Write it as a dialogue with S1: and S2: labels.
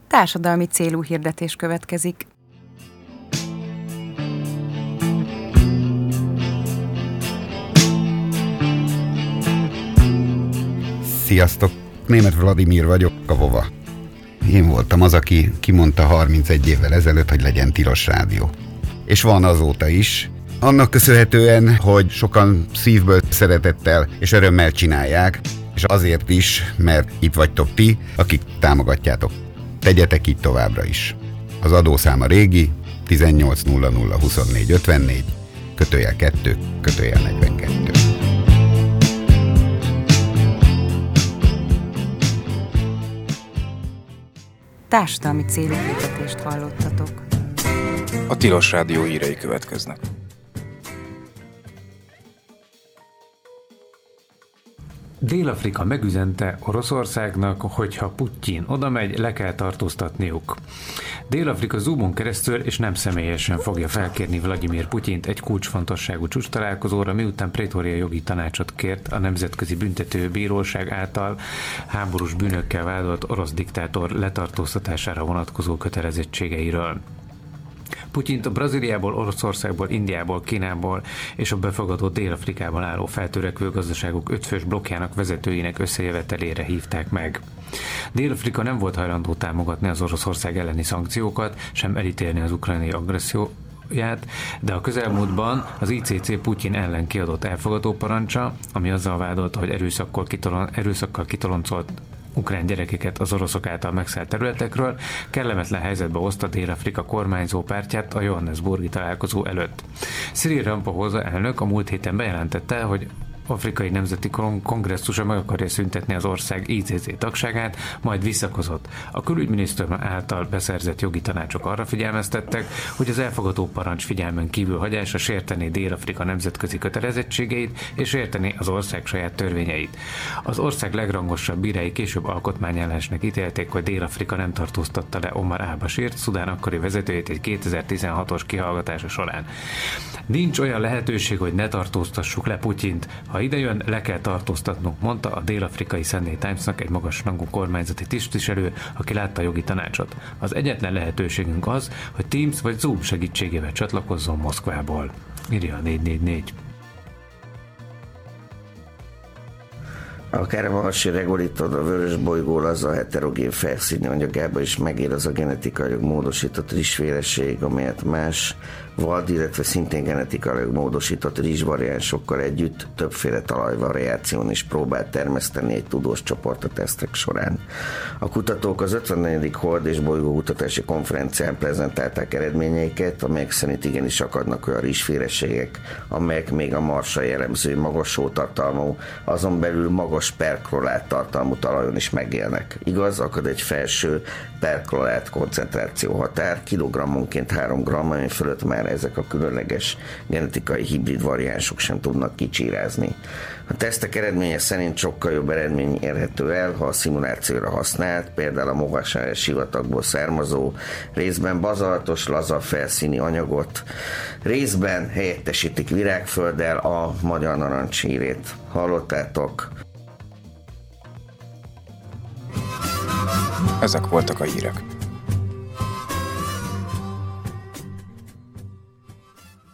S1: Társadalmi célú hirdetés következik.
S2: Sziasztok! Németh Vladimir vagyok, a Vova. Én voltam az, aki kimondta 31 évvel ezelőtt, hogy legyen tilos rádió. És van azóta is. Annak köszönhetően, hogy sokan szívből, szeretettel és örömmel csinálják, és azért is, mert itt vagytok ti, akik támogatjátok. Tegyetek így továbbra is. Az adószám a régi, 18 00 24 54, /2, /42.
S1: Társadalmi célú hirdetést hallottatok.
S3: A Tilos Rádió hírei következnek.
S4: Dél-Afrika megüzente Oroszországnak, hogyha Putyin odamegy, le kell tartóztatniuk. Dél-Afrika Zoomon keresztül és nem személyesen fogja felkérni Vladimir Putyint egy kulcsfontosságú csúcstalálkozóra, miután Pretória jogi tanácsot kért a Nemzetközi Büntetőbíróság által háborús bűnökkel vádolt orosz diktátor letartóztatására vonatkozó kötelezettségeiről. Putyint a Brazíliából, Oroszországból, Indiából, Kínából és a befogadó Dél-Afrikában álló feltörekvő gazdaságok ötfős blokkjának vezetőinek összejövetelére hívták meg. Dél-Afrika nem volt hajlandó támogatni az Oroszország elleni szankciókat, sem elítélni az ukrajnai agresszióját, de a közelmúltban az ICC Putyin ellen kiadott elfogadó parancsa, ami azzal vádolta, hogy erőszakkal kitoloncolt ukrán gyerekeket az oroszok által megszállt területekről, kellemetlen helyzetbe hozta Dél-Afrika kormányzó pártját a Johannesburgi találkozó előtt. Cyril Ramaphosa elnök a múlt héten bejelentette, hogy Afrikai Nemzeti Kongresszusa meg akarja szüntetni az ország ICC tagságát, majd visszakozott. A külügyminisztérium által beszerzett jogi tanácsok arra figyelmeztettek, hogy az elfogadó parancs figyelmen kívül hagyása sértené Dél-Afrika nemzetközi kötelezettségeit és sértené az ország saját törvényeit. Az ország legrangosabb bírái később alkotmányállásnak ítélték, hogy Dél-Afrika nem tartóztatta le Omar al-Bashírt, Szudán akkori vezetőjét egy 2016-os kihallgatása során. Nincs olyan lehetőség, hogy ne tartóztassuk le Putyint. Ha idejön, le kell tartóztatnunk, mondta a dél-afrikai Sunday Times-nak egy magas rangú kormányzati tisztviselő, aki látta a jogi tanácsot. Az egyetlen lehetőségünk az, hogy Teams vagy Zoom segítségével csatlakozzon Moszkvából, írja a 444.
S5: Akár a marsi regolitod, a vörös bolygó laza heterogén felszíni anyagába is megér az a genetikailag módosított rizsféleség, amelyet más vad, illetve szintén genetikailag módosított rizsvariánsokkal együtt többféle talajvariáción is próbált termeszteni egy tudós csoport a tesztek során. A kutatók az 54. Hold és bolygó kutatási konferencián prezentálták eredményeiket, amelyek szerint igenis akadnak olyan rizsféleségek, amelyek még a Marsra jellemző magas sótartalmú, azon belül magas perklorát tartalmú talajon is megélnek. Igaz, akad egy felső perklorát koncentráció határ, kilogrammonként 3 gramm, ami fölött már ezek a különleges genetikai hibrid variánsok sem tudnak kicsírázni. A tesztek eredménye szerint sokkal jobb eredmény érhető el, ha a szimulációra használt, például a Mohacsár sivatagból származó, részben bazaltos, laza felszíni anyagot, részben helyettesítik virágfölddel a magyar narancshírét. Hallottátok?
S3: Ezek voltak a hírek.